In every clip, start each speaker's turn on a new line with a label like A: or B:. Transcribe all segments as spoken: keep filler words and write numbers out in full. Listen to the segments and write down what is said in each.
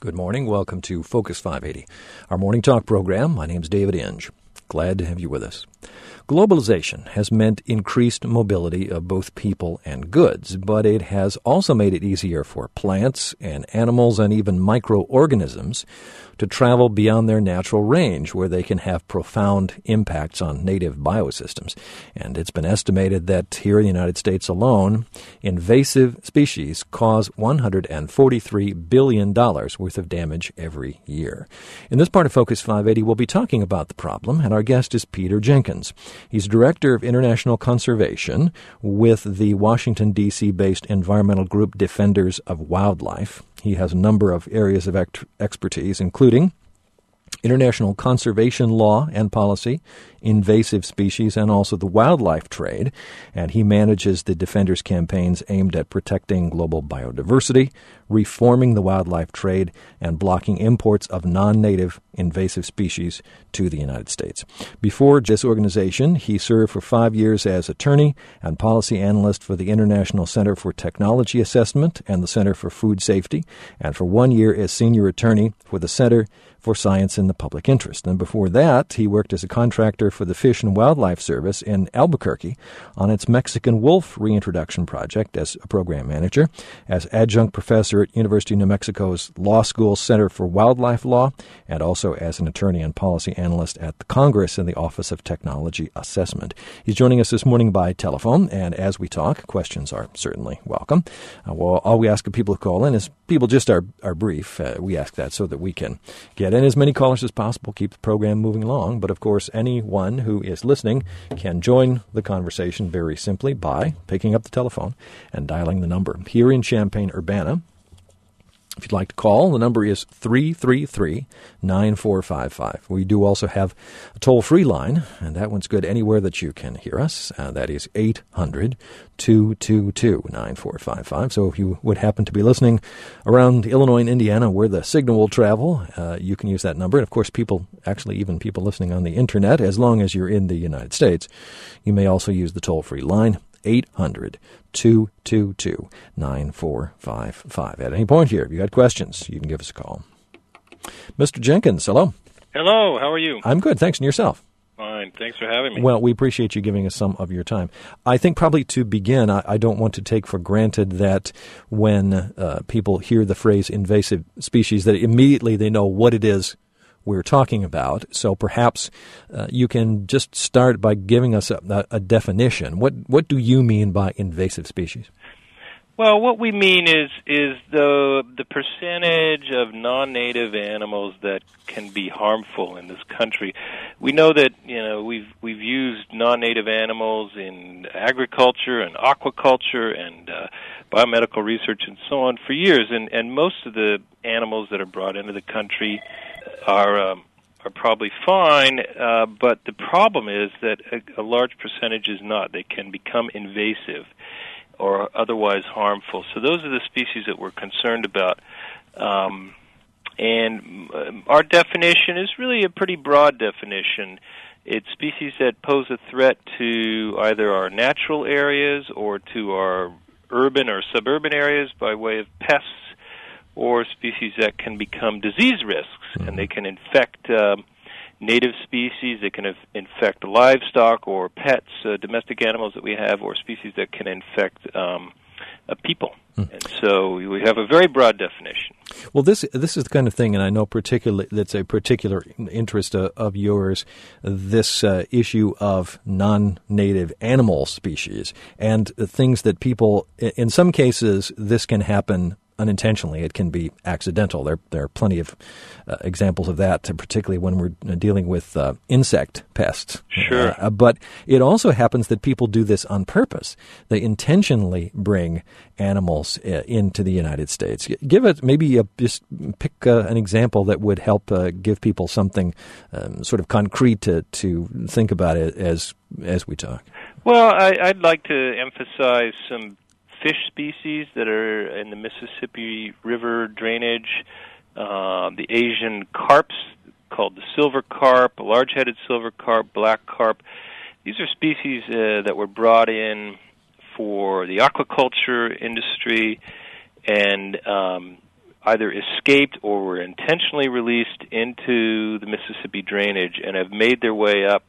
A: Good morning. Welcome to Focus five eighty, our morning talk program. My name is David Inge. Glad to have you with us. Globalization has meant increased mobility of both people and goods, but it has also made it easier for plants and animals and even microorganisms to travel beyond their natural range, where they can have profound impacts on native biosystems. And it's been estimated that here in the United States alone, invasive species cause one hundred forty-three billion dollars worth of damage every year. In this part of Focus five eighty, we'll be talking about the problem, and our guest is Peter Jenkins. He's Director of International Conservation with the Washington, D C-based environmental group Defenders of Wildlife. He has a number of areas of ex- expertise, including international conservation law and policy, invasive species, and also the wildlife trade. And he manages the Defenders campaigns aimed at protecting global biodiversity, reforming the wildlife trade, and blocking imports of non-native invasive species to the United States. Before this organization, he served for five years as attorney and policy analyst for the International Center for Technology Assessment and the Center for Food Safety, and for one year as senior attorney for the Center for Science in the Public Interest. And before that, he worked as a contractor for the Fish and Wildlife Service in Albuquerque on its Mexican wolf reintroduction project as a program manager, as adjunct professor at University of New Mexico's Law School Center for Wildlife Law, and also as an attorney and policy analyst at the Congress in the Office of Technology Assessment. He's joining us this morning by telephone, and as we talk, questions are certainly welcome. Uh, well, all we ask of people who call in is people just are, are brief. Uh, we ask that so that we can get in as many callers as possible, keep the program moving along. But, of course, anyone who is listening can join the conversation very simply by picking up the telephone and dialing the number. Here in Champaign-Urbana, if you'd like to call, the number is three three three, nine four five five. We do also have a toll-free line, and that one's good anywhere that you can hear us. Uh, that is eight hundred, two two two, nine four five five. So if you would happen to be listening around Illinois and Indiana where the signal will travel, uh, you can use that number. And, of course, people, actually even people listening on the Internet, as long as you're in the United States, you may also use the toll-free line, eight hundred, two two two, nine four five five. At any point here, if you got questions, you can give us a call. Mister Jenkins, hello.
B: Hello, how are you?
A: I'm good, thanks, and yourself?
B: Fine, thanks for having me.
A: Well, we appreciate you giving us some of your time. I think probably to begin, I, I don't want to take for granted that when uh, people hear the phrase invasive species, that immediately they know what it is we're talking about. So perhaps uh, you can just start by giving us a, a definition. What what do you mean by invasive species?
B: Well, what we mean is is the the percentage of non-native animals that can be harmful in this country. We know that you know we've we've used non-native animals in agriculture and aquaculture and uh, biomedical research and so on for years, and and most of the animals that are brought into the country are um, are probably fine, uh, but the problem is that a, a large percentage is not. They can become invasive or otherwise harmful. So those are the species that we're concerned about. Um, and uh, our definition is really a pretty broad definition. It's species that pose a threat to either our natural areas or to our urban or suburban areas by way of pests, or species that can become disease risks, mm-hmm. and they can infect um, native species, they can infect livestock or pets, uh, domestic animals that we have, or species that can infect um, uh, people. Mm. And so we have a very broad definition.
A: Well, this this is the kind of thing, and I know particularly that's a particular interest uh, of yours, this uh, issue of non-native animal species and the things that people, in some cases, this can happen unintentionally. It can be accidental. There, there are plenty of uh, examples of that, particularly when we're dealing with uh, insect pests.
B: Sure.
A: Uh, but it also happens that people do this on purpose. They intentionally bring animals uh, into the United States. Give it, maybe a, just pick uh, an example that would help uh, give people something um, sort of concrete to, to think about it as as we talk.
B: Well, I, I'd like to emphasize some fish species that are in the Mississippi River drainage, uh, the Asian carps called the silver carp, large-headed silver carp, black carp. These are species uh, that were brought in for the aquaculture industry and um, either escaped or were intentionally released into the Mississippi drainage and have made their way up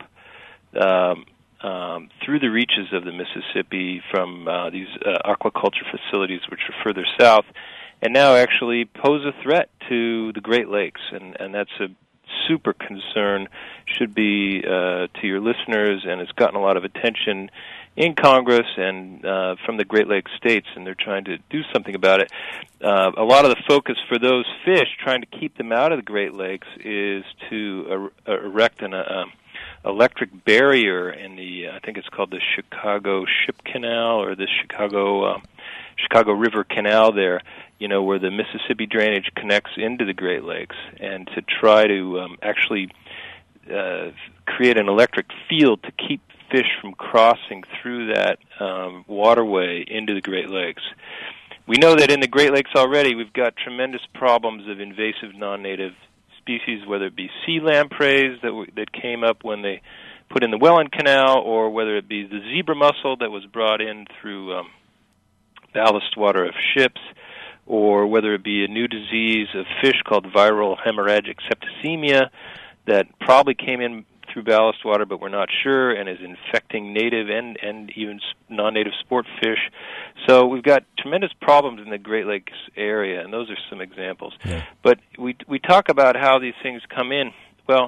B: um, um, through the reaches of the Mississippi from uh, these uh, aquaculture facilities, which are further south, and now actually pose a threat to the Great Lakes, and, and that's a super concern, should be uh, to your listeners, and it's gotten a lot of attention in Congress and uh, from the Great Lakes states, and they're trying to do something about it. Uh, a lot of the focus for those fish, trying to keep them out of the Great Lakes, is to er- erect an uh, electric barrier in the, I think it's called the Chicago Ship Canal, or the Chicago uh, Chicago River Canal there, you know, where the Mississippi drainage connects into the Great Lakes, and to try to um, actually uh, create an electric field to keep fish from crossing through that um, waterway into the Great Lakes. We know that in the Great Lakes already we've got tremendous problems of invasive non-native species, whether it be sea lampreys that w- that came up when they put in the Welland Canal, or whether it be the zebra mussel that was brought in through um, ballast water of ships, or whether it be a new disease of fish called viral hemorrhagic septicemia that probably came in through ballast water, but we're not sure, and is infecting native and, and even non-native sport fish. So we've got tremendous problems in the Great Lakes area, and those are some examples. Yeah. But we we talk about how these things come in. Well,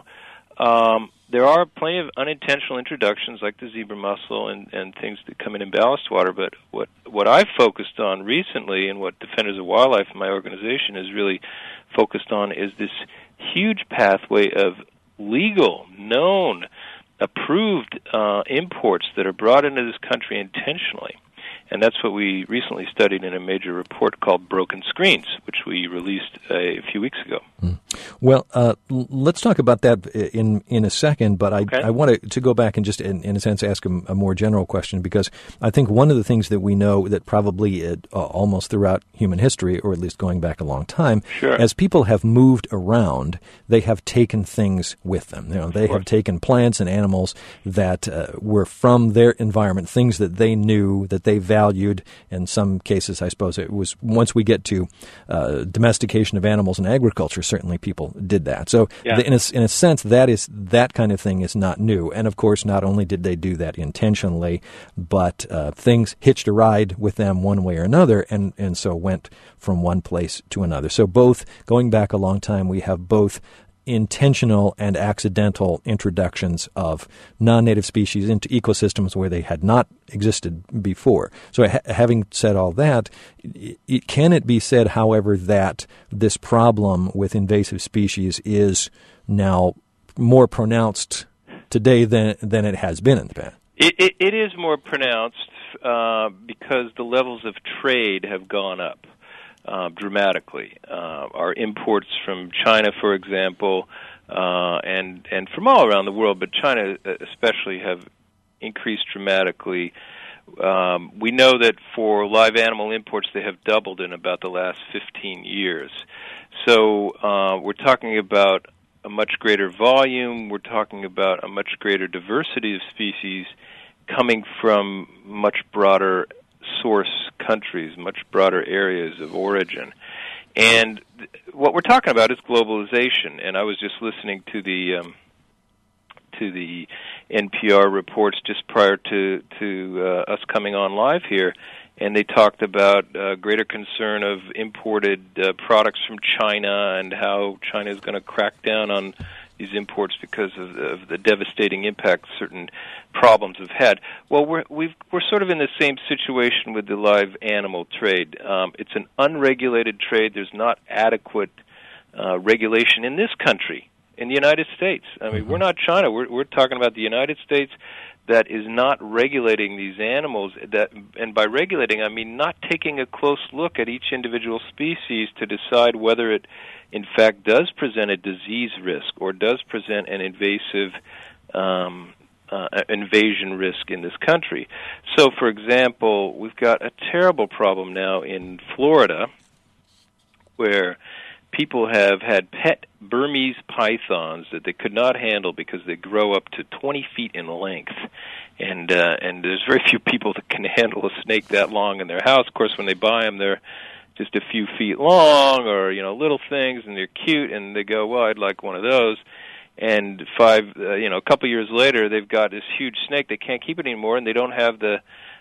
B: um, there are plenty of unintentional introductions, like the zebra mussel and, and things that come in in ballast water, but what, what I've focused on recently, and what Defenders of Wildlife, my organization, is really focused on, is this huge pathway of legal, known, approved uh, imports that are brought into this country intentionally. And that's what we recently studied in a major report called Broken Screens, which we released a few weeks ago.
A: Mm. Well, uh, l- let's talk about that in in a second, but I, okay. I want to, to go back and just, in, in a sense, ask a, a more general question, because I think one of the things that we know that probably uh, almost throughout human history, or at least going back a long time,
B: sure.
A: as people have moved around, they have taken things with them. You know, they have taken plants and animals that uh, were from their environment, things that they knew, that they valued. Valued. In some cases, I suppose it was, once we get to uh, domestication of animals and agriculture, certainly people did that. So
B: yeah.
A: the, in, a, in a sense, that is that kind of thing is not new. And of course, not only did they do that intentionally, but uh, things hitched a ride with them one way or another, and, and so went from one place to another. So both, going back a long time, we have both intentional and accidental introductions of non-native species into ecosystems where they had not existed before. So ha- having said all that, it, can it be said, however, that this problem with invasive species is now more pronounced today than than it has been in the past?
B: It, it, it is more pronounced uh, because the levels of trade have gone up. Uh, dramatically. Uh, our imports from China, for example, uh, and and from all around the world, but China especially, have increased dramatically. Um, we know that for live animal imports, they have doubled in about the last fifteen years. So uh, we're talking about a much greater volume. We're talking about a much greater diversity of species coming from much broader source countries, much broader areas of origin. And th- what we're talking about is globalization. And I was just listening to the um, to the N P R reports just prior to to uh, us coming on live here, and they talked about uh, greater concern of imported uh, products from China, and how China is going to crack down on these imports because of, of the devastating impact certain problems have had. Well, we're we've, we're sort of in the same situation with the live animal trade. Um, it's an unregulated trade. There's not adequate uh, regulation in this country, in the United States. I mean, mm-hmm. we're not China. We're we're talking about the United States that is not regulating these animals. That, and by regulating, I mean not taking a close look at each individual species to decide whether it in fact does present a disease risk or does present an invasive um, uh, invasion risk in this country. So, for example, we've got a terrible problem now in Florida where people have had pet Burmese pythons that they could not handle because they grow up to twenty feet in length. And uh, and there's very few people that can handle a snake that long in their house. Of course, when they buy them, they're just a few feet long, or, you know, little things, and they're cute, and they go, well, I'd like one of those. And five, uh, you know, a couple years later, they've got this huge snake. They can't keep it anymore, and they don't have the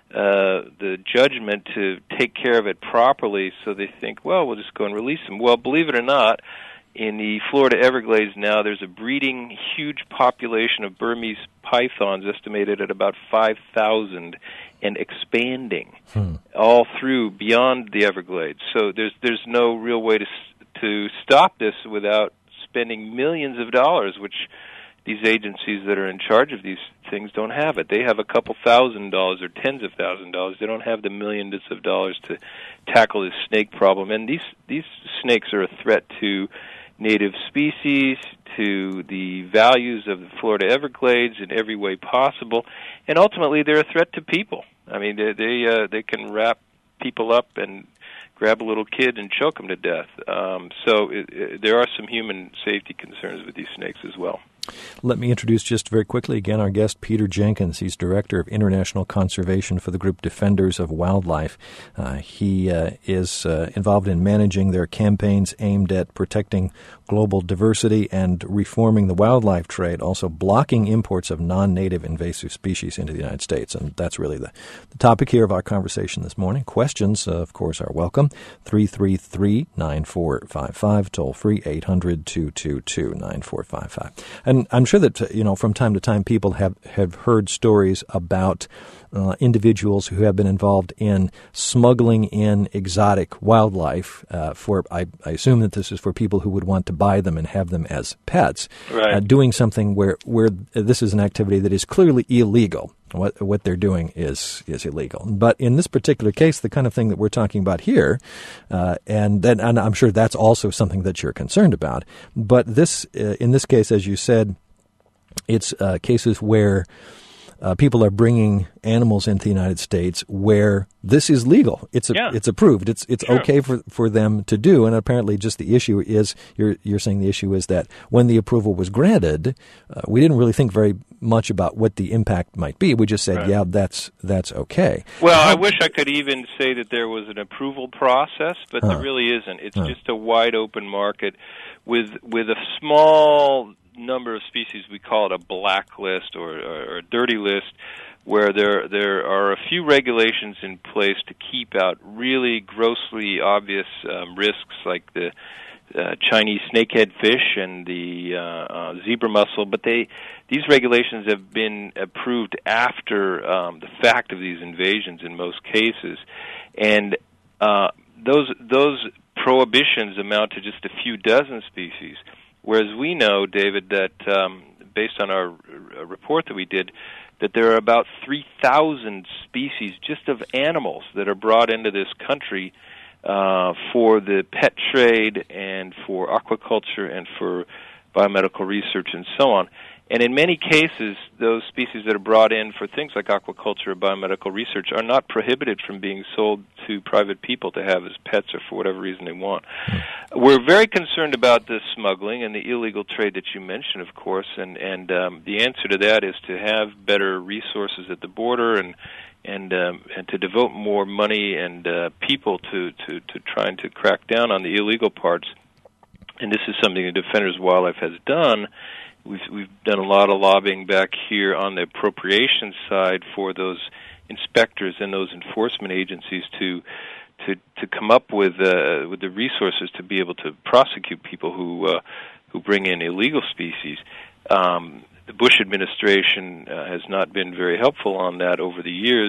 B: uh, the judgment to take care of it properly. So they think, well, we'll just go and release them. Well, believe it or not, in the Florida Everglades now, there's a breeding huge population of Burmese pythons, estimated at about five thousand, and expanding hmm. all through beyond the Everglades. So there's there's no real way to to stop this without spending millions of dollars, which these agencies that are in charge of these things don't have it. They have a couple thousand dollars or tens of thousand dollars. They don't have the millions of dollars to tackle this snake problem. And these these snakes are a threat to native species, to the values of the Florida Everglades in every way possible, and ultimately they're a threat to people. I mean, they they, uh, they can wrap people up and grab a little kid and choke them to death. Um, so it, it, there are some human safety concerns with these snakes as well.
A: Let me introduce just very quickly again our guest, Peter Jenkins. He's Director of International Conservation for the group Defenders of Wildlife. Uh, he uh, is uh, involved in managing their campaigns aimed at protecting global diversity and reforming the wildlife trade, also blocking imports of non-native invasive species into the United States. And that's really the, the topic here of our conversation this morning. Questions, uh, of course, are welcome. three three three, nine four five five, toll free, eight hundred, two two two, nine four five five. And And I'm sure that, you know, from time to time people have, have heard stories about uh, individuals who have been involved in smuggling in exotic wildlife uh, for, I, I assume that this is for people who would want to buy them and have them as pets,
B: right.
A: uh, doing something where, where this is an activity that is clearly illegal. What what they're doing is is illegal. But in this particular case, the kind of thing that we're talking about here, uh, and then and I'm sure that's also something that you're concerned about. But this, uh, in this case, as you said, it's uh, cases where uh, people are bringing animals into the United States where this is legal. It's a,
B: yeah.
A: it's approved. It's it's
B: sure.
A: okay for, for them to do. And apparently, just the issue is you're you're saying the issue is that when the approval was granted, uh, we didn't really think very much about what the impact might be. We just said,
B: right.
A: yeah, that's that's okay.
B: Well, I wish I could even say that there was an approval process, but
A: uh,
B: there really isn't. It's
A: uh,
B: just a wide open market with with a small number of species. We call it a blacklist or, or a dirty list, where there there are a few regulations in place to keep out really grossly obvious um, risks like the uh, Chinese snakehead fish and the uh, uh, zebra mussel, but they these regulations have been approved after um, the fact of these invasions in most cases, and uh, those those prohibitions amount to just a few dozen species. Whereas we know, David, that um, based on our uh, report that we did, that there are about three thousand species just of animals that are brought into this country uh, for the pet trade and for aquaculture and for biomedical research and so on. And in many cases, those species that are brought in for things like aquaculture or biomedical research are not prohibited from being sold to private people to have as pets or for whatever reason they want. We're very concerned about the smuggling and the illegal trade that you mentioned, of course, and, and um, the answer to that is to have better resources at the border and and um, and to devote more money and uh, people to, to, to trying to crack down on the illegal parts. And this is something that Defenders of Wildlife has done. We've, we've done a lot of lobbying back here on the appropriations side for those inspectors and those enforcement agencies to to, to come up with uh, with the resources to be able to prosecute people who uh, who bring in illegal species. Um, the Bush administration uh, has not been very helpful on that over the years.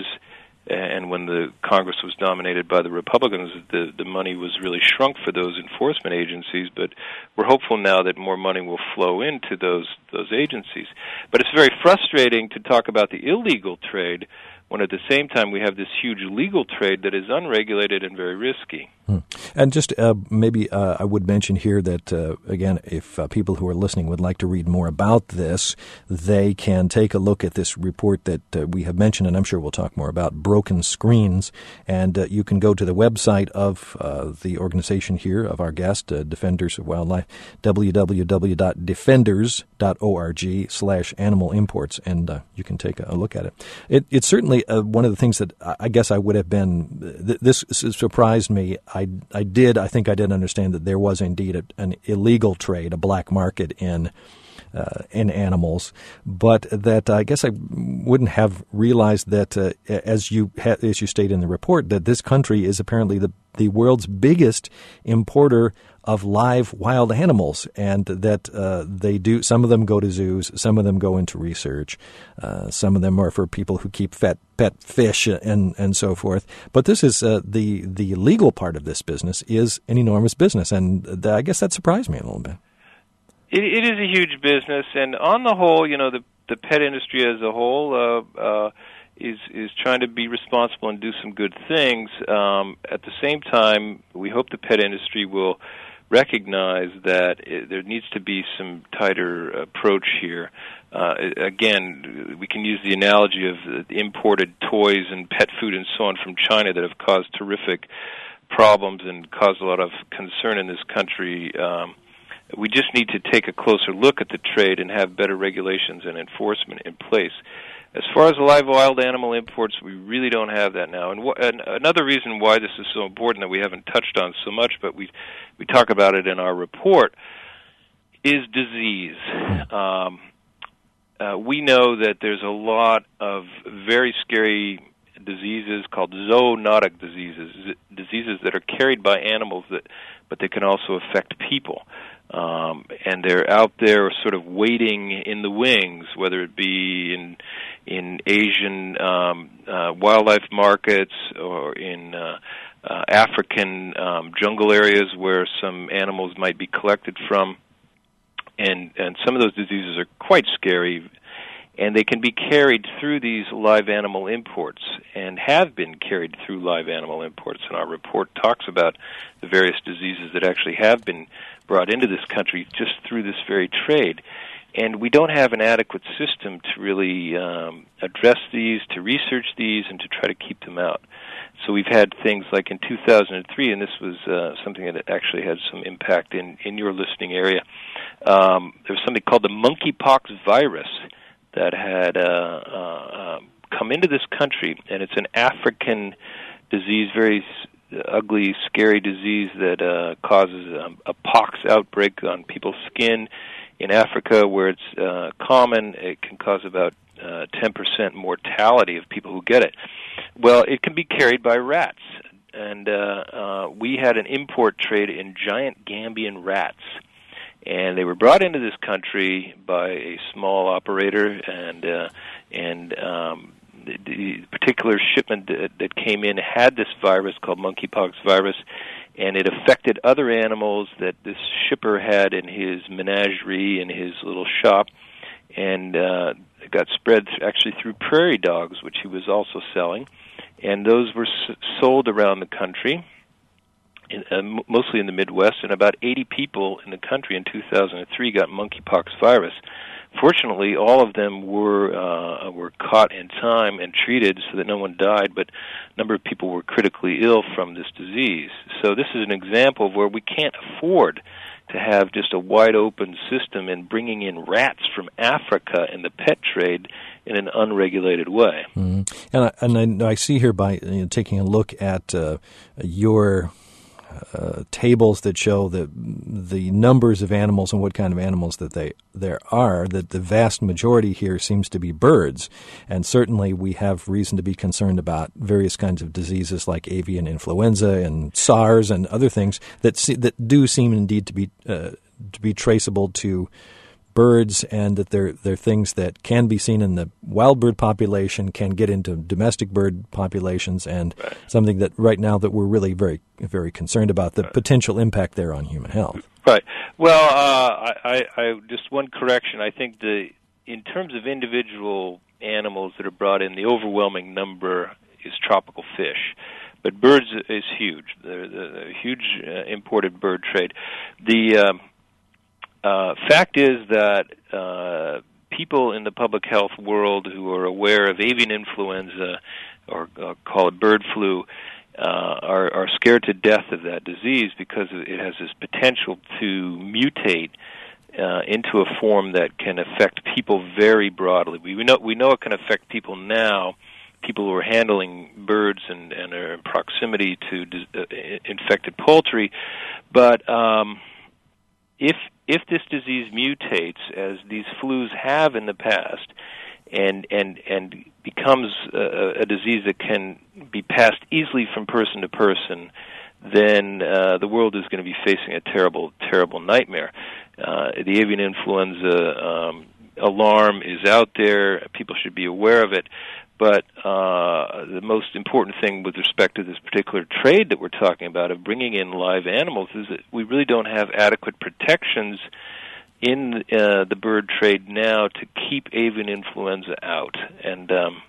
B: And when the Congress was dominated by the Republicans, the, the money was really shrunk for those enforcement agencies. But we're hopeful now that more money will flow into those those agencies. But it's very frustrating to talk about the illegal trade when at the same time we have this huge legal trade that is unregulated and very risky.
A: Hmm. And just uh, maybe uh, I would mention here that, uh, again, if uh, people who are listening would like to read more about this, they can take a look at this report that uh, we have mentioned, and I'm sure we'll talk more about, Broken Screens. And uh, you can go to the website of uh, the organization here, of our guest, uh, Defenders of Wildlife, w w w dot defenders dot org slash animal imports, and uh, you can take a look at it. it it's certainly Uh, one of the things that I guess I would have been, th- this surprised me. I, I did, I think I did understand that there was indeed a, an illegal trade, a black market in uh, in animals, but that I guess I wouldn't have realized that, uh, as you ha- as you state in the report, that this country is apparently the the world's biggest importer of live wild animals, and that uh, they do. Some of them go to zoos, some of them go into research, uh, some of them are for people who keep pet pet fish and and so forth. But this is uh, the the legal part of this business is an enormous business, and th- I guess that surprised me a little bit.
B: It, it is a huge business, and on the whole, you know, the the pet industry as a whole uh, uh, is is trying to be responsible and do some good things. Um, at the same time, we hope the pet industry will recognize that it, there needs to be some tighter approach here. Uh, again, we can use the analogy of the imported toys and pet food and so on from China that have caused terrific problems and caused a lot of concern in this country. Um, we just need to take a closer look at the trade and have better regulations and enforcement in place. As far as live wild animal imports, we really don't have that now. And, wh- and another reason why this is so important that we haven't touched on so much, but we we talk about it in our report, is disease. Um, uh, we know that there's a lot of very scary diseases called zoonotic diseases, diseases that are carried by animals, that, but they can also affect people. Um, and they're out there sort of waiting in the wings, whether it be in in Asian um, uh, wildlife markets or in uh, uh, African um, jungle areas where some animals might be collected from. And, and some of those diseases are quite scary, and they can be carried through these live animal imports and have been carried through live animal imports. And our report talks about the various diseases that actually have been brought into this country just through this very trade. And we don't have an adequate system to really um, address these, to research these, and to try to keep them out. So we've had things like in two thousand three, and this was uh, something that actually had some impact in, in your listening area. Um, there was something called the monkeypox virus that had uh, uh, come into this country, and it's an African disease, very ugly, scary disease that uh, causes um, a pox outbreak on people's skin. In Africa, where it's uh, common, it can cause about uh, ten percent mortality of people who get it. Well, it can be carried by rats, and uh, uh, we had an import trade in giant Gambian rats. And they were brought into this country by a small operator, and uh, and um, the, the particular shipment that, that came in had this virus called monkeypox virus, and it affected other animals that this shipper had in his menagerie, in his little shop, and uh, it got spread th- actually through prairie dogs, which he was also selling, and those were s- sold around the country. In, uh, m- mostly in the Midwest, and about eighty people in the country in two thousand three got monkeypox virus. Fortunately, all of them were uh, were caught in time and treated so that no one died, but a number of people were critically ill from this disease. So this is an example of where we can't afford to have just a wide-open system in bringing in rats from Africa in the pet trade in an unregulated way.
A: Mm-hmm. And, I, and I, I see here by you know, taking a look at uh, your Uh, tables that show the the numbers of animals and what kind of animals that they there are, that the vast majority here seems to be birds. And certainly we have reason to be concerned about various kinds of diseases like avian influenza and SARS and other things that see, that do seem indeed to be uh, to be traceable to birds, and that they're, they're things that can be seen in the wild bird population, can get into domestic bird populations, and
B: right.
A: something that right now that we're really very, very concerned about, the
B: right.
A: potential impact there on human health.
B: Right. Well, uh, I, I, I just one correction. I think the in terms of individual animals that are brought in, the overwhelming number is tropical fish. But birds is huge. There's a huge uh, imported bird trade. The um, Uh, fact is that uh, people in the public health world who are aware of avian influenza, or uh, call it bird flu, uh, are, are scared to death of that disease because it has this potential to mutate uh, into a form that can affect people very broadly. We, we know we know it can affect people now people who are handling birds and, and are in proximity to uh, infected poultry. But um, if if this disease mutates, as these flus have in the past, and and and becomes a, a disease that can be passed easily from person to person, then uh, the world is going to be facing a terrible, terrible nightmare. Uh, the avian influenza um, alarm is out there. People should be aware of it. But uh, the most important thing with respect to this particular trade that we're talking about of bringing in live animals is that we really don't have adequate protections in uh, the bird trade now to keep avian influenza out. And, um,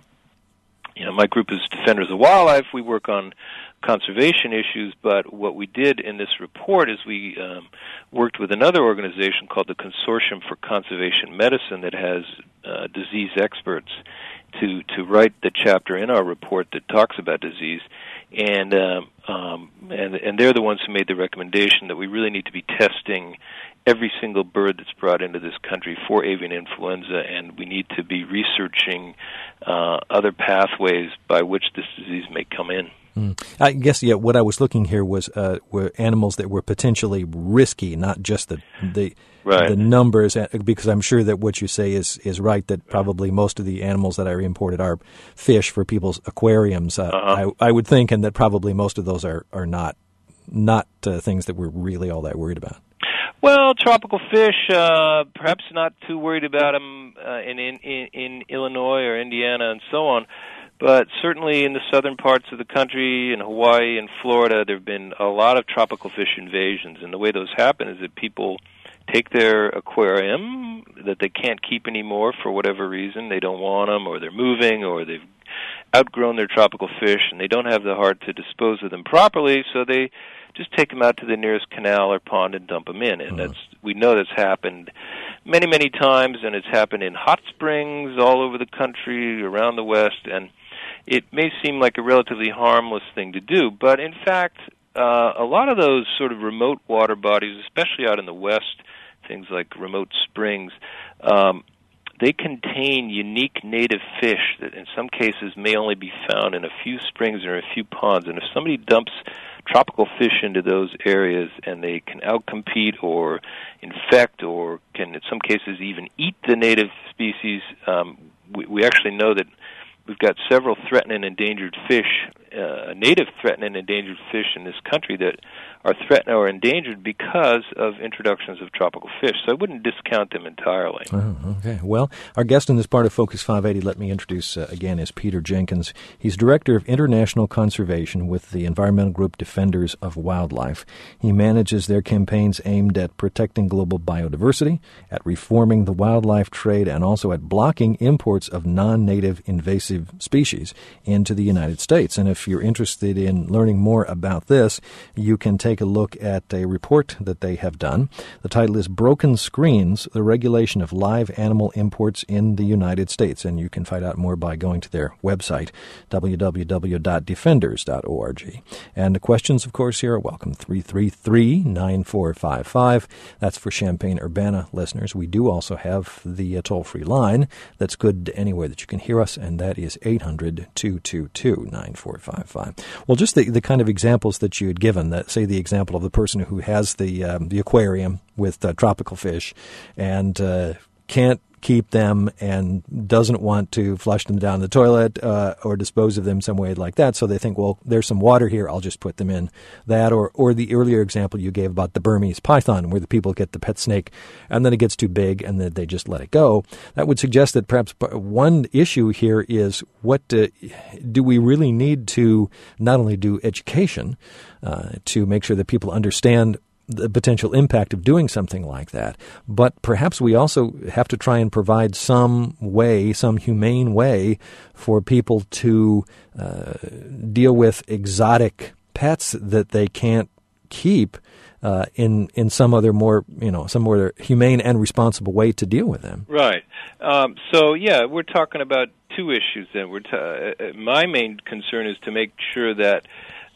B: you know, my group is Defenders of Wildlife. We work on conservation issues, but what we did in this report is we um, worked with another organization called the Consortium for Conservation Medicine that has uh, disease experts to to write the chapter in our report that talks about disease, and um, um, and and they're the ones who made the recommendation that we really need to be testing every single bird that's brought into this country for avian influenza, and we need to be researching uh, other pathways by which this disease may come in.
A: Mm. I guess, yeah, what I was looking here was uh, were animals that were potentially risky, not just the the,
B: right.
A: the numbers, because I'm sure that what you say is, is right, that probably most of the animals that are imported are fish for people's aquariums, uh,
B: uh-huh.
A: I, I would think, and that probably most of those are, are not, not uh, things that we're really all that worried about.
B: Well, tropical fish, uh, perhaps not too worried about them uh, in, in, in Illinois or Indiana and so on. But certainly in the southern parts of the country, in Hawaii and Florida, there have been a lot of tropical fish invasions. And the way those happen is that people take their aquarium that they can't keep anymore for whatever reason. They don't want them, or they're moving, or they've outgrown their tropical fish, and they don't have the heart to dispose of them properly, so they just take them out to the nearest canal or pond and dump them in. And
A: Mm-hmm.
B: that's we know that's happened many, many times, and it's happened in hot springs all over the country, around the West, and it may seem like a relatively harmless thing to do, but in fact, uh, a lot of those sort of remote water bodies, especially out in the West, things like remote springs, um, they contain unique native fish that in some cases may only be found in a few springs or a few ponds. And if somebody dumps tropical fish into those areas and they can outcompete or infect or can in some cases even eat the native species, um, we, we actually know that we've got several threatened and endangered fish, uh, native threatened and endangered fish in this country that are threatened or endangered because of introductions of tropical fish. So I wouldn't discount them entirely.
A: Oh, okay. Well, our guest in this part of Focus five eighty, let me introduce uh, again, is Peter Jenkins. He's Director of International Conservation with the environmental group Defenders of Wildlife. He manages their campaigns aimed at protecting global biodiversity, at reforming the wildlife trade, and also at blocking imports of non-native invasive species into the United States. And if you're interested in learning more about this, you can take a look at a report that they have done. The title is Broken Screens, the Regulation of Live Animal Imports in the United States. And you can find out more by going to their website, w w w dot defenders dot org. And the questions, of course, here are welcome. three three three, nine four five five. That's for Champaign-Urbana listeners. We do also have the uh, toll-free line that's good anywhere that you can hear us, and that is eight hundred, two two two, nine four five five. Well, just the, the kind of examples that you had given, that say the example of the person who has the um, the aquarium with uh, tropical fish and uh, can't keep them and doesn't want to flush them down the toilet uh, or dispose of them some way like that. So they think, well, there's some water here, I'll just put them in that. Or or the earlier example you gave about the Burmese python, where the people get the pet snake and then it gets too big and then they just let it go. That would suggest that perhaps one issue here is what uh, do we really need to not only do education uh, to make sure that people understand the potential impact of doing something like that, but perhaps we also have to try and provide some way, some humane way for people to uh, deal with exotic pets that they can't keep uh, in in some other more, you know, some more humane and responsible way to deal with them.
B: Right. Um, so, yeah, we're talking about two issues then. We're t- uh, my main concern is to make sure that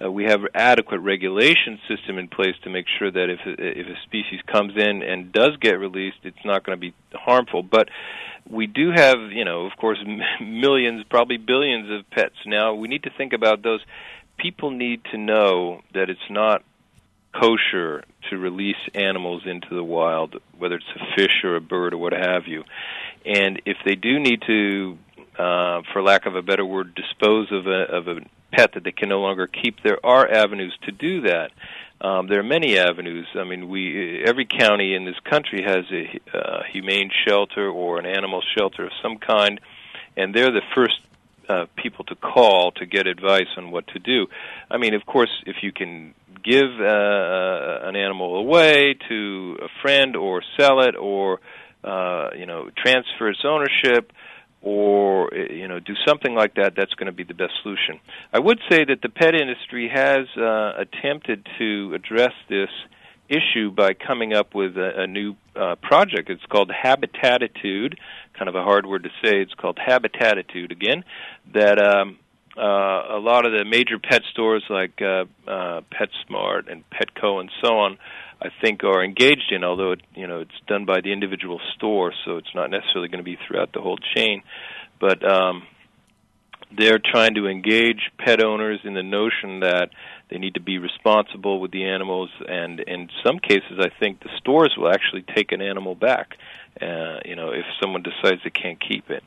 B: uh, we have adequate regulation system in place to make sure that if if a species comes in and does get released, it's not going to be harmful. But we do have, you know, of course, millions, probably billions of pets now. We need to think about those. People need to know that it's not kosher to release animals into the wild, whether it's a fish or a bird or what have you. And if they do need to, uh, for lack of a better word, dispose of a, of a pet that they can no longer keep, there are avenues to do that. Um, there are many avenues. I mean, we every county in this country has a uh, humane shelter or an animal shelter of some kind, and they're the first uh, people to call to get advice on what to do. I mean, of course, if you can give uh, an animal away to a friend or sell it or, uh, you know, transfer its ownership, or, you know, do something like that, that's going to be the best solution. I would say that the pet industry has uh, attempted to address this issue by coming up with a, a new uh, project. It's called Habitatitude, kind of a hard word to say. It's called Habitatitude, again, that um, uh, a lot of the major pet stores like uh, uh, PetSmart and Petco and so on, I think, are engaged in, although it, you know, it's done by the individual store, so it's not necessarily going to be throughout the whole chain. But um, they're trying to engage pet owners in the notion that they need to be responsible with the animals, and in some cases, I think the stores will actually take an animal back, uh, you know, if someone decides they can't keep it.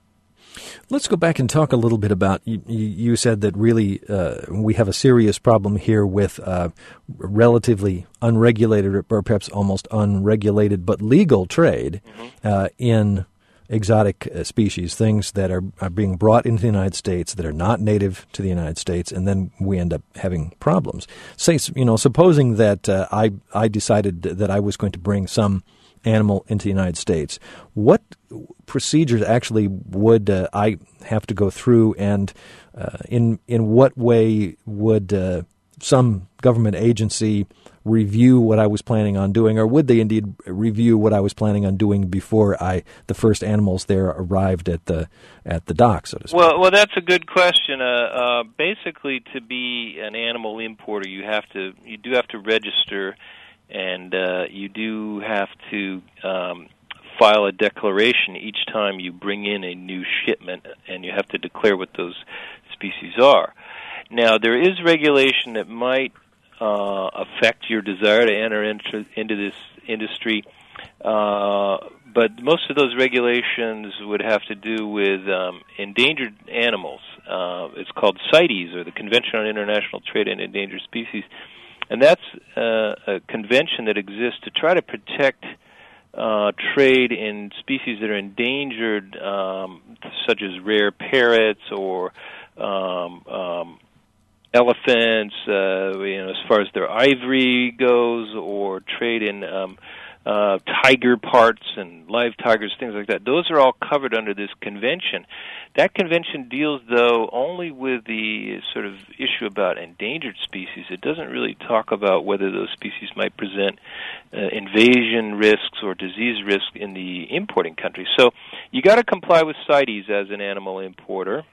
A: Let's go back and talk a little bit about, you, you said that really uh, we have a serious problem here with uh, relatively unregulated or perhaps almost unregulated but legal trade mm-hmm. uh, in exotic uh, species, things that are, are being brought into the United States that are not native to the United States, and then we end up having problems. Say, you know, supposing that uh, I, I decided that I was going to bring some animal into the United States, what procedures actually would uh, I have to go through, and uh, in in what way would uh, some government agency review what I was planning on doing, or would they indeed review what I was planning on doing before I the first animals there arrived at the at the dock, so to speak?
B: Well, well, that's a good question. Uh, uh, basically, to be an animal importer, you have to you do have to register. And uh, you do have to um, file a declaration each time you bring in a new shipment, and you have to declare what those species are. Now, there is regulation that might uh, affect your desire to enter into, into this industry, uh, but most of those regulations would have to do with um, endangered animals. Uh, it's called CITES, or the Convention on International Trade in Endangered Species. And that's uh, a convention that exists to try to protect uh, trade in species that are endangered, um, such as rare parrots or um, um, elephants, uh, you know, as far as their ivory goes, or trade in um, uh, tiger parts and live tigers, things like that. Those are all covered under this convention. That convention deals, though, only with the sort of issue about endangered species. It doesn't really talk about whether those species might present uh, invasion risks or disease risks in the importing country. So you got to comply with CITES as an animal importer.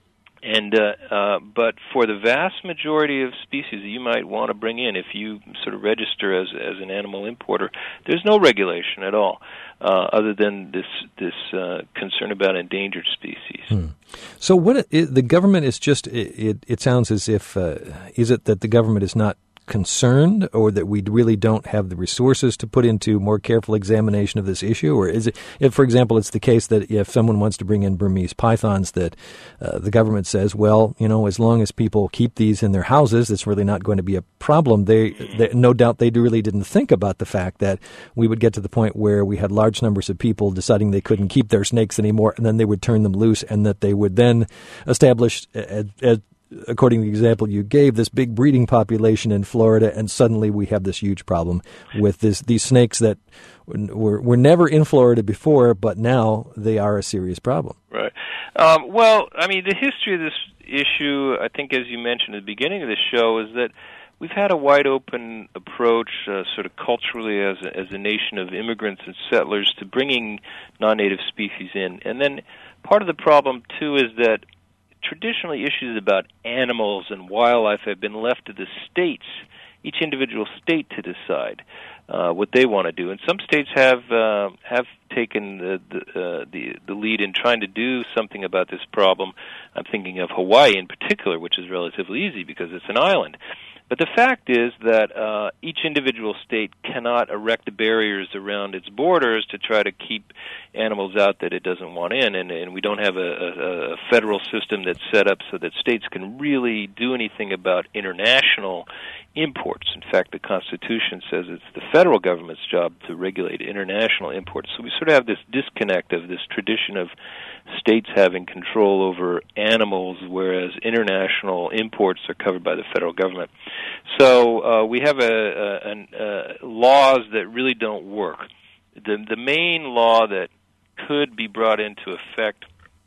B: And uh, uh, but for the vast majority of species that you might want to bring in, if you sort of register as as an animal importer, there's no regulation at all, uh, other than this this uh, concern about endangered species.
A: Hmm. So what it, the government is just it, it, it sounds as if uh, is it that the government is not concerned, or that we really don't have the resources to put into more careful examination of this issue? Or is it, if, for example, it's the case that if someone wants to bring in Burmese pythons, that uh, the government says, well, you know, as long as people keep these in their houses, it's really not going to be a problem. They, they no doubt they really didn't think about the fact that we would get to the point where we had large numbers of people deciding they couldn't keep their snakes anymore, and then they would turn them loose, and that they would then establish a, a, according to the example you gave, this big breeding population in Florida, and suddenly we have this huge problem with this, these snakes that were, were never in Florida before, but now they are a serious problem.
B: Right. Um, well, I mean, the history of this issue, I think, as you mentioned at the beginning of the show, is that we've had a wide-open approach, uh, sort of culturally, as a, as a nation of immigrants and settlers, to bringing non-native species in. And then part of the problem, too, is that traditionally issues about animals and wildlife have been left to the states, each individual state, to decide uh, what they want to do. And some states have uh, have taken the the, uh, the the lead in trying to do something about this problem. I'm thinking of Hawaii in particular, which is relatively easy because it's an island. But the fact is that uh, each individual state cannot erect barriers around its borders to try to keep animals out that it doesn't want in, and, and we don't have a, a, a federal system that's set up so that states can really do anything about international imports. In fact, the Constitution says it's the federal government's job to regulate international imports. So we sort of have this disconnect of this tradition of states having control over animals, whereas international imports are covered by the federal government. So uh, we have a, a, an, uh, laws that really don't work. The, the main law that could be brought into effect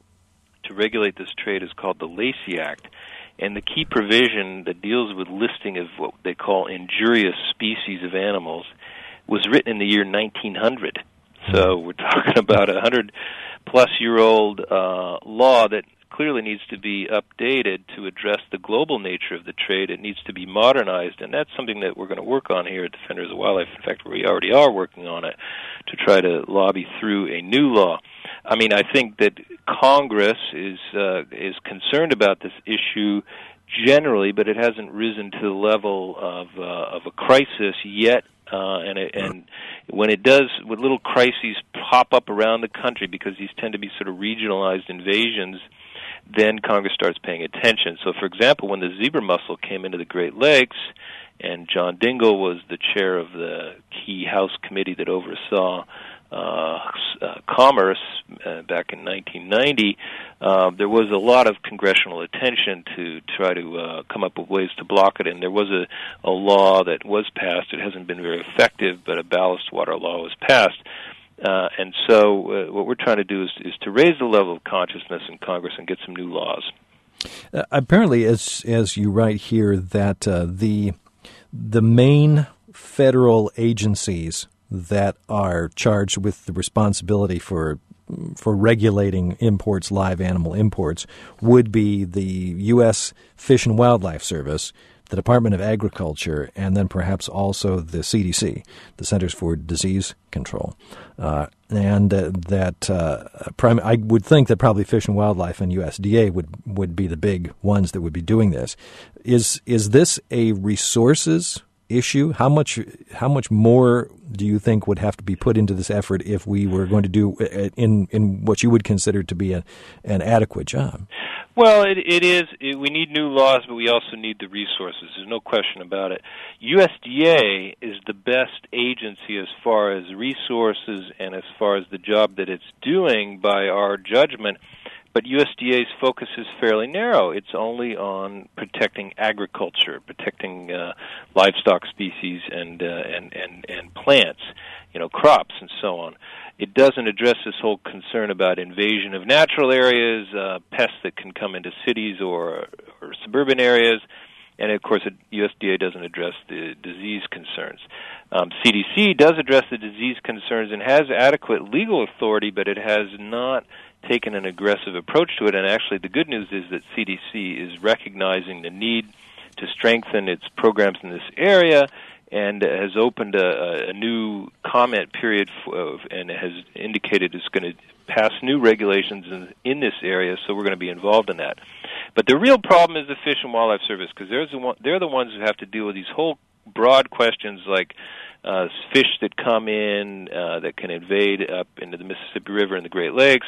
B: to regulate this trade is called the Lacey Act. And the key provision that deals with listing of what they call injurious species of animals was written in the year nineteen hundred. So we're talking about a hundred-plus-year-old uh, law that clearly needs to be updated to address the global nature of the trade. It needs to be modernized, and that's something that we're going to work on here at Defenders of Wildlife. In fact, we already are working on it to try to lobby through a new law. I mean, I think that Congress is uh, is concerned about this issue generally, but it hasn't risen to the level of uh, of a crisis yet. Uh, and it, and when it does, when little crises pop up around the country, because these tend to be sort of regionalized invasions, then Congress starts paying attention. So, for example, when the zebra mussel came into the Great Lakes, and John Dingell was the chair of the key House committee that oversaw uh, uh, commerce uh, back in nineteen ninety, uh, there was a lot of congressional attention to try to uh, come up with ways to block it, and there was a, a law that was passed. It hasn't been very effective, but a ballast water law was passed. Uh, and so uh, what we're trying to do is, is to raise the level of consciousness in Congress and get some new laws.
A: Uh, apparently, as as you write here, that uh, the the main federal agencies that are charged with the responsibility for for regulating imports, live animal imports, would be the U S Fish and Wildlife Service, the Department of Agriculture, and then perhaps also the C D C, the Centers for Disease Control. Uh, and uh, that uh, prim- I would think that probably Fish and Wildlife and U S D A would, would be the big ones that would be doing this. Is is this a resources issue? How much how much more do you think would have to be put into this effort if we were going to do in in what you would consider to be a, an adequate job?
B: Well, it, it is. It, we need new laws, but we also need the resources. There's no question about it. U S D A is the best agency as far as resources and as far as the job that it's doing by our judgment. But U S D A's focus is fairly narrow. It's only on protecting agriculture, protecting uh, livestock species and, uh, and and and plants, you know, crops and so on. It doesn't address this whole concern about invasion of natural areas, uh, pests that can come into cities or, or suburban areas, and of course, U S D A doesn't address the disease concerns. Um, C D C does address the disease concerns and has adequate legal authority, but it has not taken an aggressive approach to it. And actually, the good news is that C D C is recognizing the need to strengthen its programs in this area and has opened a, a new comment period for, and has indicated it's going to pass new regulations in, in this area, so we're going to be involved in that. But the real problem is the Fish and Wildlife Service, because they're the, one, they're the ones who have to deal with these whole broad questions like uh, fish that come in uh, that can invade up into the Mississippi River and the Great Lakes,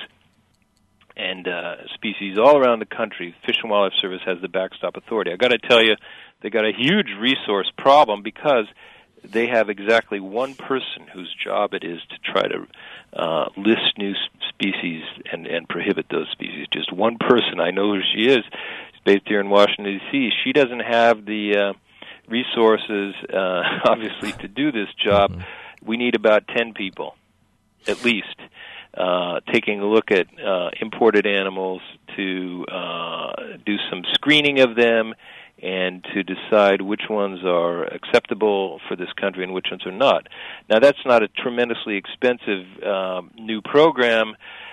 B: and uh, species all around the country. Fish and Wildlife Service has the backstop authority. I got to tell you, they got a huge resource problem because they have exactly one person whose job it is to try to uh, list new species and, and prohibit those species. Just one person. I know who she is. She's based here in Washington, D C She doesn't have the uh, resources, uh, obviously, to do this job. Mm-hmm. We need about ten people, at least. Uh, taking a look at uh, imported animals to uh, do some screening of them and to decide which ones are acceptable for this country and which ones are not. Now, that's not a tremendously expensive um, new program,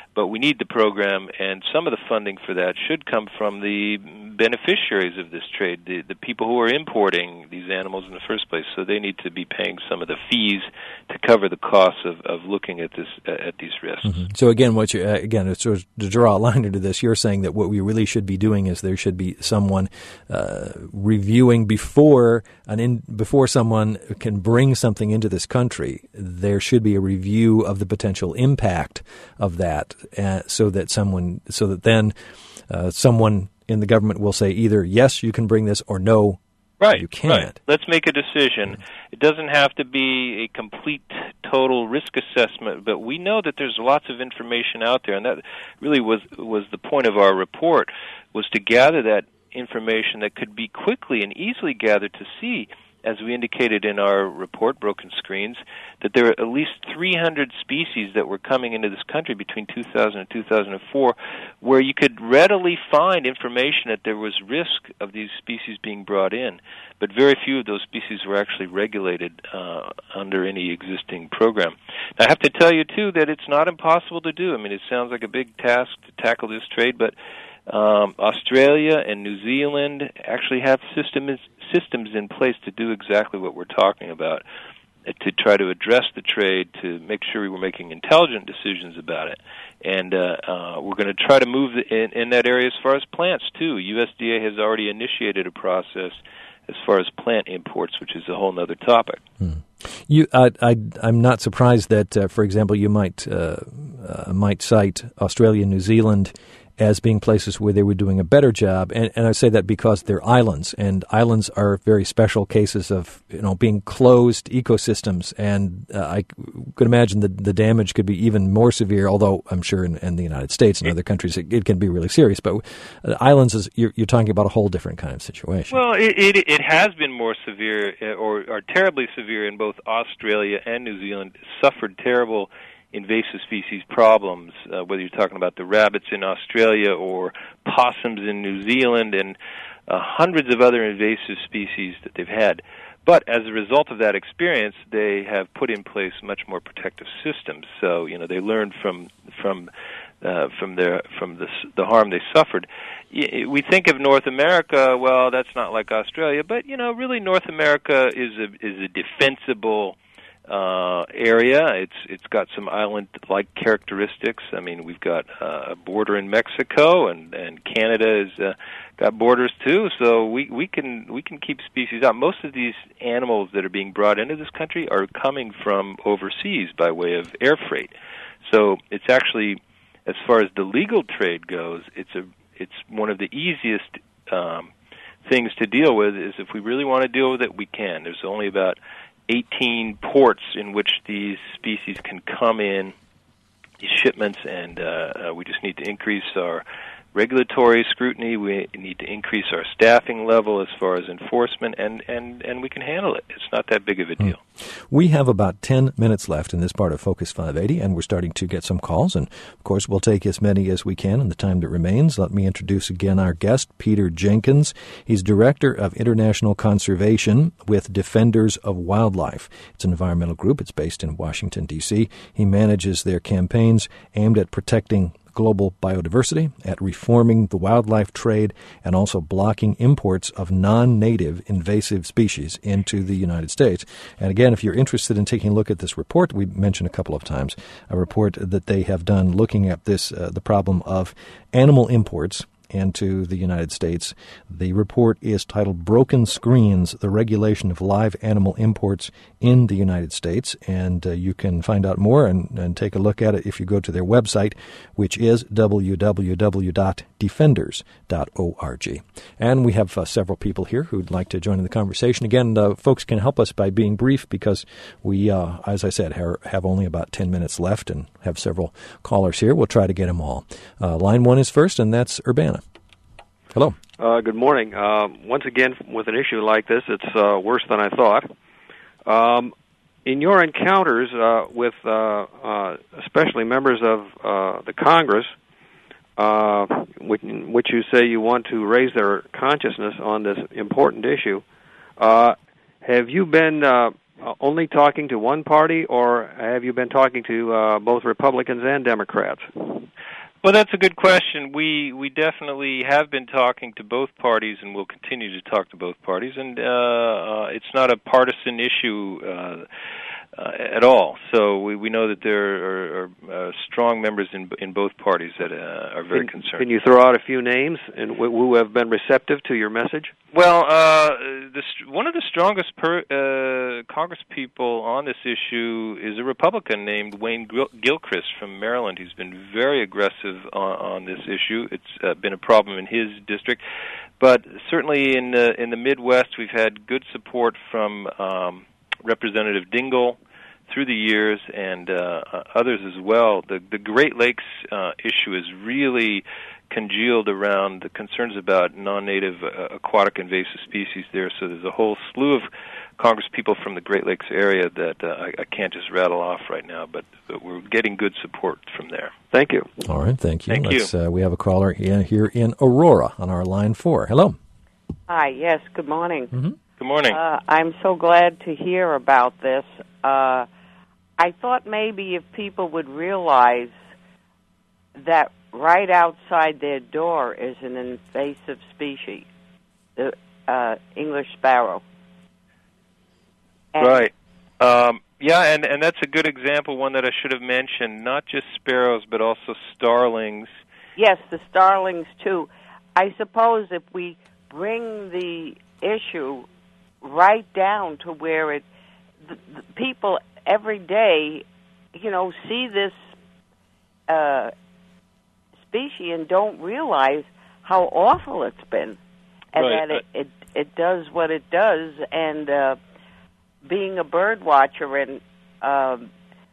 B: but we need the program, and some of the funding for that should come from the beneficiaries of this trade, the, the people who are importing these animals in the first place. So they need to be paying some of the fees to cover the costs of, of looking at this uh, at these risks.
A: Mm-hmm. So again, what you, uh, again, sort of to draw a line into this, you're saying that what we really should be doing is there should be someone uh, reviewing before an in, before someone can bring something into this country. There should be a review of the potential impact of that, uh, so that someone, so that then uh, someone in the government will say either yes, you can bring this, or no,
B: right,
A: you can't.
B: Right. Let's make a decision. It doesn't have to be a complete, total risk assessment, but we know that there's lots of information out there, and that really was was the point of our report, was to gather that information that could be quickly and easily gathered to see, as we indicated in our report, Broken Screens, that there are at least three hundred species that were coming into this country between two thousand and two thousand four, where you could readily find information that there was risk of these species being brought in, but very few of those species were actually regulated uh, under any existing program. Now, I have to tell you, too, that it's not impossible to do. I mean, it sounds like a big task to tackle this trade, but Um, Australia and New Zealand actually have systems systems in place to do exactly what we're talking about, uh, to try to address the trade, to make sure we were making intelligent decisions about it. And uh, uh, we're going to try to move in, in that area as far as plants, too. U S D A has already initiated a process as far as plant imports, which is a whole other topic.
A: Hmm. You, I, I, I'm not surprised that, uh, for example, you might uh, uh, might cite Australia and New Zealand as being places where they were doing a better job, and, and I say that because they're islands, and islands are very special cases of, you know, being closed ecosystems, and uh, I could imagine that the damage could be even more severe, although I'm sure in, in the United States and other countries it, it can be really serious, but uh, islands, is you're, you're talking about a whole different kind of situation.
B: Well, it, it, it has been more severe, or, or terribly severe, in both Australia and New Zealand. Suffered terrible invasive species problems, uh, whether you're talking about the rabbits in Australia or possums in New Zealand, and uh, hundreds of other invasive species that they've had. But as a result of that experience, they have put in place much more protective systems. So, you know, they learned from from uh, from their from the the harm they suffered. We think of North America, well, that's not like Australia, but you know, really, North America is a is a defensible Uh, area. It's it's got some island-like characteristics. I mean, we've got uh, a border in Mexico, and and Canada has uh, got borders too. So we we can we can keep species out. Most of these animals that are being brought into this country are coming from overseas by way of air freight. So it's actually, as far as the legal trade goes, it's a it's one of the easiest um, things to deal with. Is if we really want to deal with it, we can. There's only about eighteen ports in which these species can come in, these shipments, and uh, uh, we just need to increase our regulatory scrutiny. We need to increase our staffing level as far as enforcement, and, and, and we can handle it. It's not that big of a deal.
A: We have about ten minutes left in this part of Focus five eighty, and we're starting to get some calls, and of course we'll take as many as we can in the time that remains. Let me introduce again our guest, Peter Jenkins. He's Director of International Conservation with Defenders of Wildlife. It's an environmental group. It's based in Washington, D C He manages their campaigns aimed at protecting global biodiversity, at reforming the wildlife trade, and also blocking imports of non-native invasive species into the United States. And again, if you're interested in taking a look at this report, we mentioned a couple of times, a report that they have done looking at this, uh, the problem of animal imports into the United States. The report is titled Broken Screens, the Regulation of Live Animal Imports in the United States, and uh, you can find out more and, and take a look at it if you go to their website, which is w w w dot defenders dot org. And we have uh, several people here who'd like to join in the conversation. Again, uh, folks can help us by being brief because we, uh, as I said, ha- have only about ten minutes left and have several callers here. We'll try to get them all. Uh, line one is first, and that's Urbana. Hello.
C: Uh, good morning. Uh, once again, with an issue like this, it's uh, worse than I thought. Um, in your encounters uh, with uh, uh, especially members of uh, the Congress, uh, which, which you say you want to raise their consciousness on this important issue, uh, have you been uh, only talking to one party, or have you been talking to uh, both Republicans and Democrats?
B: Well, that's a good question. We we definitely have been talking to both parties, and will continue to talk to both parties. And uh, uh, it's not a partisan issue uh, uh, at all. So we, we know that there are, are uh, strong members in in both parties that uh, are very
C: can,
B: concerned.
C: Can you throw out a few names and wh- who have been receptive to your message?
B: Well, uh, the, one of the strongest per, uh, Congress people on this issue is a Republican named Wayne Gilchrist from Maryland. He's been very aggressive on, on this issue. It's uh, been a problem in his district, but certainly in the, in the Midwest, we've had good support from um, Representative Dingell through the years, and uh, others as well. The, the Great Lakes uh, issue is really congealed around the concerns about non-native uh, aquatic invasive species there. So there's a whole slew of Congress people from the Great Lakes area that uh, I, I can't just rattle off right now, but, but we're getting good support from there.
C: Thank you.
A: All right, thank you.
B: Thank
A: Let's,
B: you.
A: Uh, we have a caller here, here in Aurora on our line four. Hello.
D: Hi, yes, good morning.
A: Mm-hmm.
B: Good morning.
D: Uh, I'm so glad to hear about this. Uh, I thought maybe if people would realize that right outside their door is an invasive species, the uh, English sparrow. And
B: right. Um, yeah, and, and that's a good example, one that I should have mentioned, not just sparrows, but also starlings.
D: Yes, the starlings, too. I suppose if we bring the issue right down to where it, the, the people every day, you know, see this uh, species and don't realize how awful it's been, and
B: right.
D: that it, it it does what it does. And uh, being a bird watcher, and um,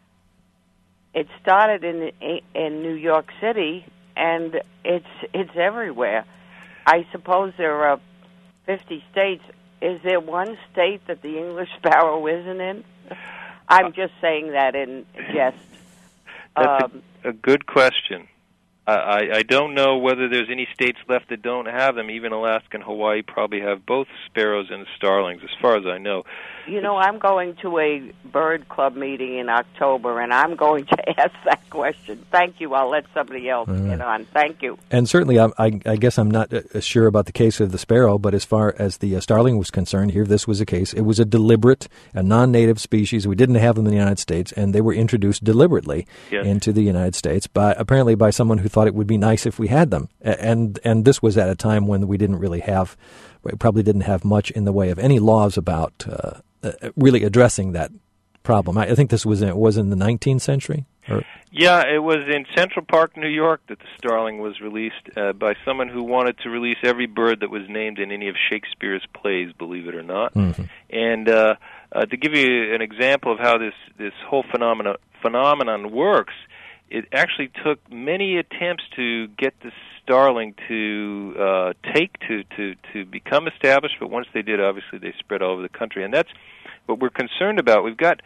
D: it started in in New York City, and it's it's everywhere. I suppose there are fifty states. Is there one state that the English sparrow isn't in? I'm just saying that in jest.
B: That's
D: um,
B: a, a good question. I, I don't know whether there's any states left that don't have them. Even Alaska and Hawaii probably have both sparrows and starlings, as far as I know.
D: You know, I'm going to a bird club meeting in October, and I'm going to ask that question. Thank you. I'll let somebody else
A: right.
D: get on. Thank you.
A: And certainly, I, I, I guess I'm not uh, sure about the case of the sparrow, but as far as the uh, starling was concerned, here this was a case. It was a deliberate, a non-native species. We didn't have them in the United States, and they were introduced deliberately
B: yes.
A: into the United States, by apparently by someone who thought it would be nice if we had them. And and this was at a time when we didn't really have, we probably didn't have much in the way of any laws about uh, uh, really addressing that problem. I, I think this was in, was in the nineteenth century. Or?
B: Yeah, it was in Central Park, New York, that the starling was released uh, by someone who wanted to release every bird that was named in any of Shakespeare's plays, believe it or not.
A: Mm-hmm.
B: And uh, uh, to give you an example of how this this whole phenomena phenomenon works, it actually took many attempts to get the starling to uh, take to, to, to become established, but once they did, obviously they spread all over the country. And that's what we're concerned about. We've got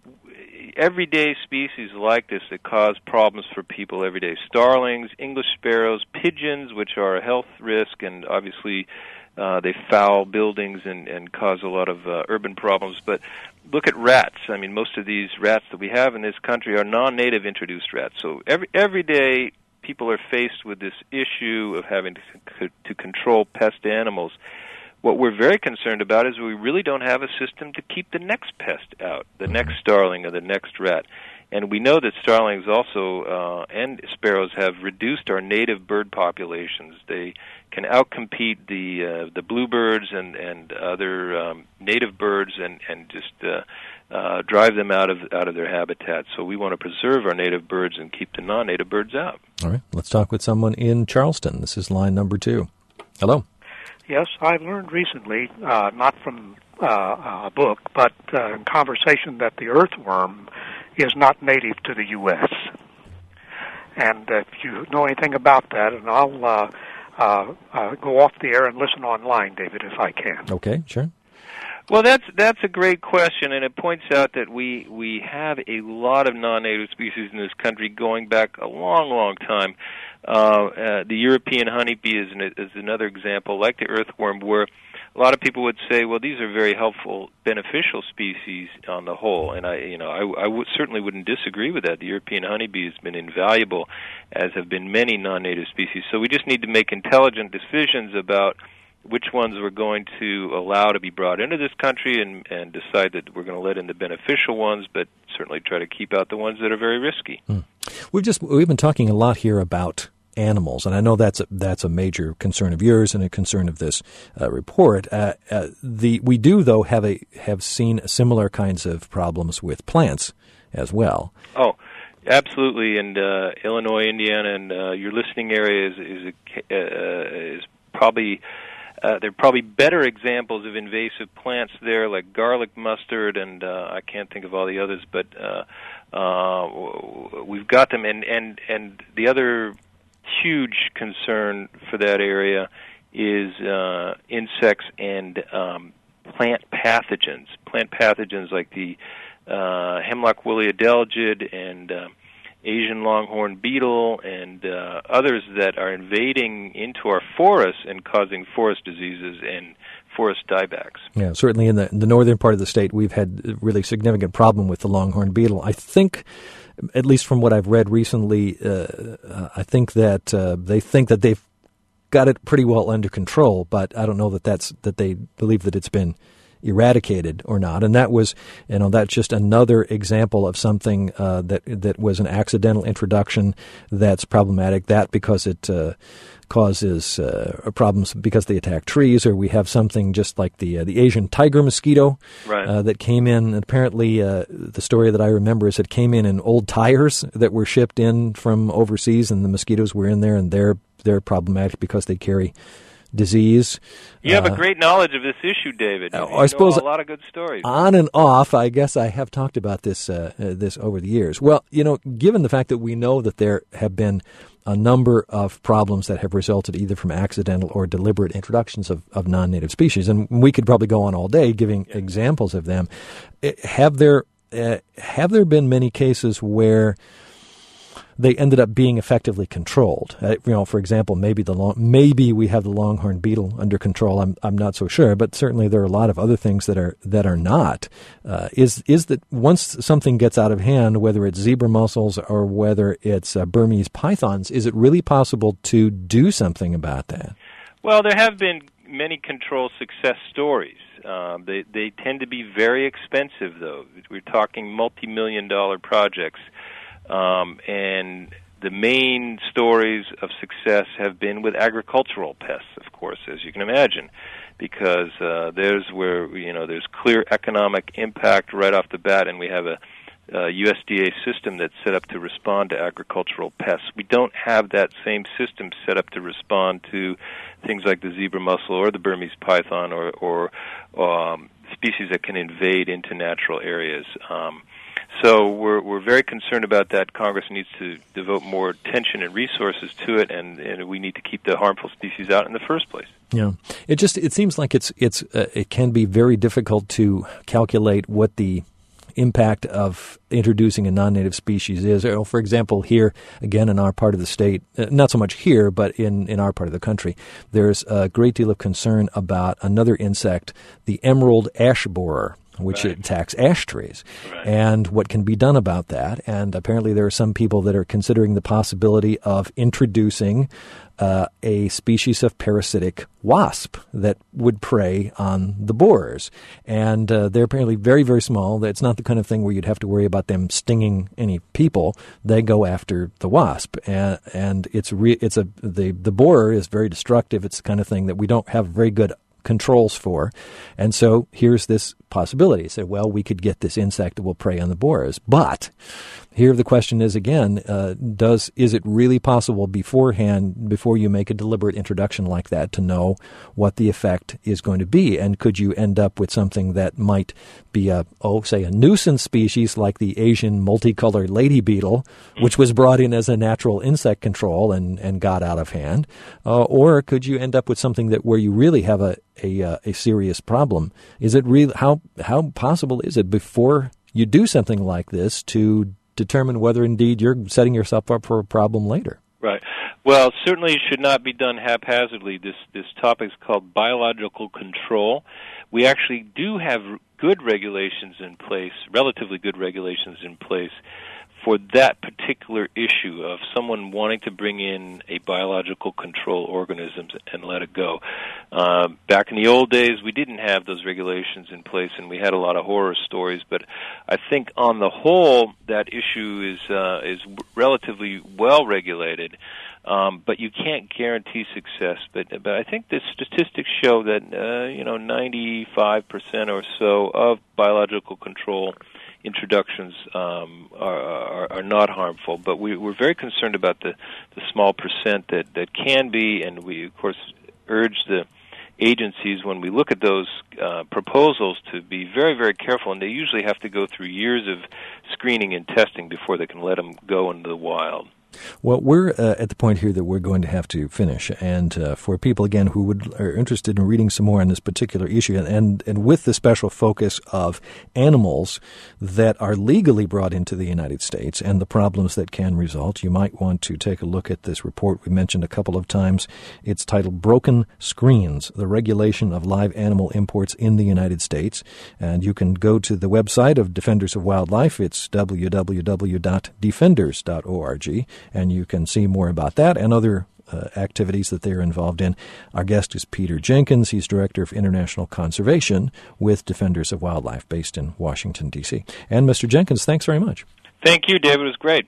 B: everyday species like this that cause problems for people every day. Starlings, English sparrows, pigeons, which are a health risk, and obviously uh, they foul buildings and, and cause a lot of uh, urban problems. But look at rats. I mean, most of these rats that we have in this country are non-native introduced rats. So every every day people are faced with this issue of having to, to control pest animals. What we're very concerned about is we really don't have a system to keep the next pest out, the next starling or the next rat. And we know that starlings also uh, and sparrows have reduced our native bird populations. They can outcompete the uh, the bluebirds and and other um, native birds, and and just uh, uh, drive them out of out of their habitat. So we want to preserve our native birds and keep the non-native birds out.
A: All right, let's talk with someone in Charleston. This is line number two. Hello.
E: Yes, I learned recently, uh, not from uh, a book, but uh, in conversation, that the earthworm is not native to the U S And if you know anything about that, and I'll uh, uh, uh, go off the air and listen online, David, if I can.
A: Okay, sure.
B: Well, that's that's a great question, and it points out that we we have a lot of non-native species in this country going back a long, long time. Uh, uh, the European honeybee is, an, is another example, like the earthworm, where a lot of people would say, well, these are very helpful, beneficial species on the whole, and I, you know, I, I would, certainly wouldn't disagree with that. The European honeybee has been invaluable, as have been many non-native species. So we just need to make intelligent decisions about which ones we're going to allow to be brought into this country, and, and decide that we're going to let in the beneficial ones, but certainly try to keep out the ones that are very risky.
A: Hmm. We've just we've been talking a lot here about animals, and I know that's a, that's a major concern of yours and a concern of this uh, report. Uh, uh, the we do though have a have seen similar kinds of problems with plants as well.
B: Oh, absolutely, and uh, Illinois, Indiana, and uh, your listening area is is, a, uh, is probably. Uh, there are probably better examples of invasive plants there, like garlic mustard, and uh, I can't think of all the others, but uh, uh, we've got them. And, and, and the other huge concern for that area is uh, insects and um, plant pathogens. Plant pathogens like the uh, hemlock woolly adelgid and uh, Asian longhorn beetle and uh, others that are invading into our forests and causing forest diseases and forest diebacks.
A: Yeah, certainly in the, in the northern part of the state, we've had a really significant problem with the longhorn beetle. I think, at least from what I've read recently, uh, I think that uh, they think that they've got it pretty well under control, but I don't know that that's that they believe that it's been eradicated or not. And that was, you know, that's just another example of something uh, that that was an accidental introduction that's problematic. That because it uh, causes uh, problems because they attack trees, or we have something just like the uh, the Asian tiger mosquito
B: right.
A: uh, that came in. And apparently, uh, the story that I remember is it came in in old tires that were shipped in from overseas, and the mosquitoes were in there, and they're they're problematic because they carry disease.
B: You have
A: uh,
B: a great knowledge of this issue, David. You,
A: I
B: you
A: suppose
B: know a lot of good stories.
A: On and off, I guess I have talked about this uh, uh, this over the years. Well, you know, given the fact that we know that there have been a number of problems that have resulted either from accidental or deliberate introductions of, of non-native species, and we could probably go on all day giving yeah. examples of them, have there uh, have there been many cases where they ended up being effectively controlled? Uh, you know, for example, maybe the long, maybe we have the longhorn beetle under control. I'm I'm not so sure, but certainly there are a lot of other things that are that are not. Uh, is is that once something gets out of hand, whether it's zebra mussels or whether it's uh, Burmese pythons, is it really possible to do something about that?
B: Well, there have been many control success stories. Um, they they tend to be very expensive, though. We're talking multi-million dollar projects. Um, and the main stories of success have been with agricultural pests, of course, as you can imagine, because uh, there's where, you know, there's clear economic impact right off the bat, and we have a, a U S D A system that's set up to respond to agricultural pests. We don't have that same system set up to respond to things like the zebra mussel or the Burmese python or, or um, species that can invade into natural areas. Um, So we're we're very concerned about that. Congress needs to devote more attention and resources to it, and, and we need to keep the harmful species out in the first place.
A: Yeah, it just it seems like it's it's uh, it can be very difficult to calculate what the impact of introducing a non-native species is. You know, for example, here again in our part of the state, uh, not so much here, but in in our part of the country, there's a great deal of concern about another insect, the emerald ash borer, which
B: right.
A: attacks ash trees,
B: right.
A: and what can be done about that. And apparently there are some people that are considering the possibility of introducing uh, a species of parasitic wasp that would prey on the borers. And uh, they're apparently very, very small. It's not the kind of thing where you'd have to worry about them stinging any people. They go after the wasp. And, and it's re- it's a the, the borer is very destructive. It's the kind of thing that we don't have very good controls for. And so here's this possibility. Say, well, we could get this insect that will prey on the borers. But here the question is again, uh, does is it really possible beforehand, before you make a deliberate introduction like that, to know what the effect is going to be? And could you end up with something that might be a, oh, say a nuisance species like the Asian multicolored lady beetle, which was brought in as a natural insect control and, and got out of hand? Uh, or could you end up with something that where you really have a a, uh, a serious problem? Is it real? How how possible is it before you do something like this to determine whether indeed you're setting yourself up for a problem later?
B: Right. Well, certainly it should not be done haphazardly. This this topic is called biological control. We actually do have good regulations in place, relatively good regulations in place, for that particular issue of someone wanting to bring in a biological control organism and let it go. Uh, back in the old days, we didn't have those regulations in place, and we had a lot of horror stories. But I think on the whole, that issue is uh, is relatively well regulated. Um, but you can't guarantee success. But but I think the statistics show that uh, you know ninety-five percent or so of biological control introductions um, are, are, are not harmful, but we, we're very concerned about the, the small percent that, that can be, and we, of course, urge the agencies, when we look at those uh, proposals, to be very, very careful, and they usually have to go through years of screening and testing before they can let them go into the wild.
A: Well, we're uh, at the point here that we're going to have to finish, and uh, for people, again, who would are interested in reading some more on this particular issue, and, and with the special focus of animals that are legally brought into the United States and the problems that can result, you might want to take a look at this report we mentioned a couple of times. It's titled Broken Screens, the Regulation of Live Animal Imports in the United States, and you can go to the website of Defenders of Wildlife. It's w w w dot defenders dot org. And you can see more about that and other uh, activities that they're involved in. Our guest is Peter Jenkins. He's Director of International Conservation with Defenders of Wildlife, based in Washington, D C. And Mister Jenkins, thanks very much.
B: Thank you, David. It was great.